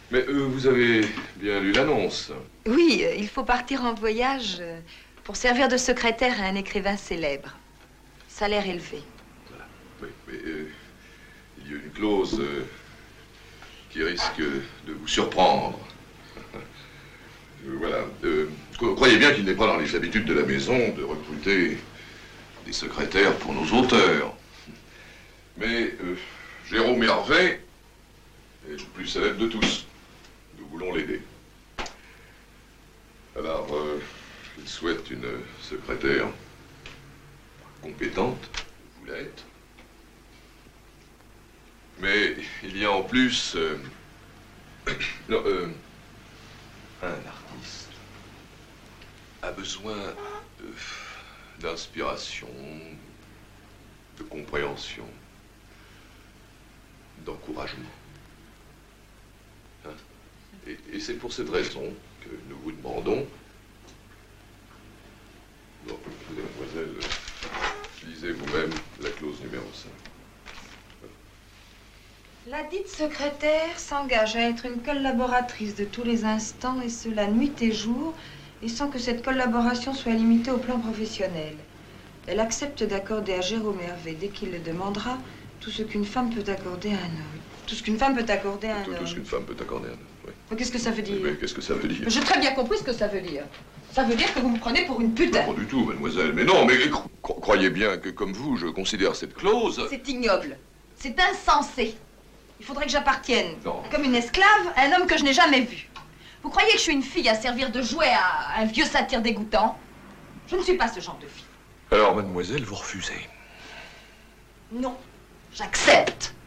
Mais vous avez bien lu l'annonce. Oui, il faut partir en voyage pour servir de secrétaire à un écrivain célèbre. Salaire élevé. Voilà. Oui, mais il y a une clause qui risque de vous surprendre. Voilà. Croyez bien qu'il n'est pas dans les habitudes de la maison de recruter des secrétaires pour nos auteurs. Mais Jérôme Hervé est le plus célèbre de tous. Nous voulons l'aider. Alors, il souhaite une secrétaire compétente, vous l'êtes. Mais il y a en plus non, un artiste a besoin d'inspiration, de compréhension, d'encouragement. Hein? Et c'est pour cette raison que nous vous demandons... Bon, mademoiselle, lisez vous-même la clause numéro 5. La dite secrétaire s'engage à être une collaboratrice de tous les instants, et cela nuit et jour, et sans que cette collaboration soit limitée au plan professionnel. Elle accepte d'accorder à Jérôme Hervé, dès qu'il le demandera, tout ce qu'une femme peut accorder à un homme. Tout ce qu'une femme peut accorder à un homme. Tout ce qu'une femme peut accorder à un homme, oui. Mais qu'est-ce que ça veut dire? Oui, qu'est-ce que ça veut dire? J'ai très bien compris ce que ça veut dire. Ça veut dire que vous me prenez pour une putain. Non, pas du tout, mademoiselle. Mais non, mais croyez bien que, comme vous, je considère cette clause... C'est ignoble. C'est insensé. Il faudrait que j'appartienne, non, comme une esclave, à un homme que je n'ai jamais vu. Vous croyez que je suis une fille à servir de jouet à un vieux satyre dégoûtant? Je ne suis pas ce genre de fille. Alors, mademoiselle, vous refusez? Non, j'accepte.